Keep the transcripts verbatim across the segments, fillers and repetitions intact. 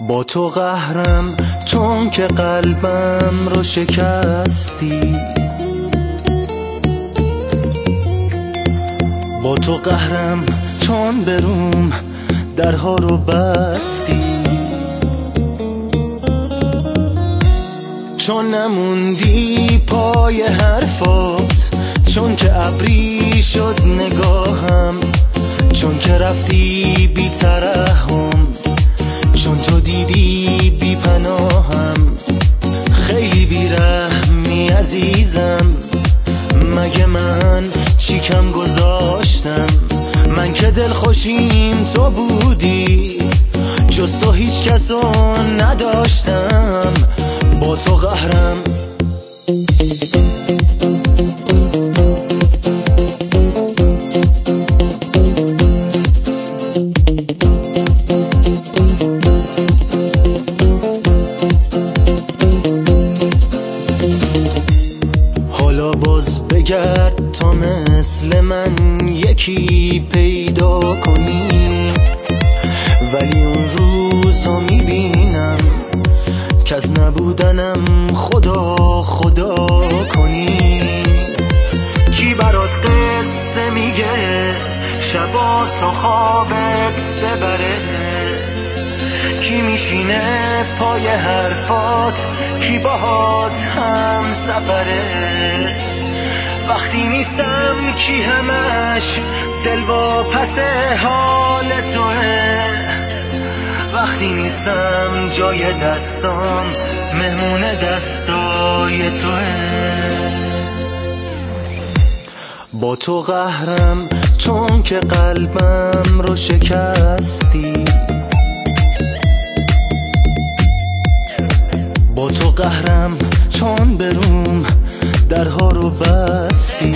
با تو قهرم چون که قلبم رو شکستی، با تو قهرم چون بروم درها رو بستی، چون نموندی پای حرفات، چون که ابری شد نگاهم، چون که رفتی بی ترحم، چون تو دیدی بی پناهم. خیلی بی رحمی عزیزم، مگه من چی کم گذاشتم؟ من که دلخوشیم تو بودی، جز تو هیچ کسو نداشتم. با تو قهرم حالا باز بگرد تا مثل من یکی پیدا کنی، ولی اون روزا میبینم که از نبودنم خدا خدا کنی. کی برات قصه میگه شبا تا خوابت ببره؟ کی میشینه پای حرفات؟ کی باهات هم سفره؟ وقتی نیستم کی همش دل با پس حال توه؟ وقتی نیستم جای دستام مهمون دستای توه. با تو قهرم چون که قلبم رو شکستی، با تو قهرم چون بروم درها رو بستی،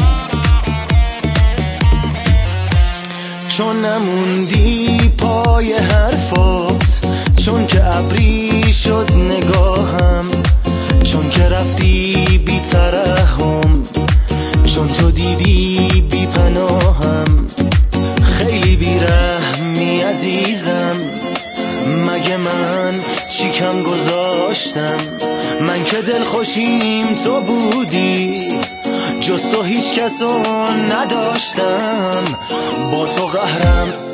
چون نموندی پای حرفات، چون که ابری شد نگاهم، چون که رفتی بی ترحم، چون تو دیدی بی پناهم. خیلی بی رحمی عزیزم، مگه من چی کم گذاشتم؟ من که دلخوشیم تو بودی، جز تو هیچ کسو نداشتم. با تو قهرم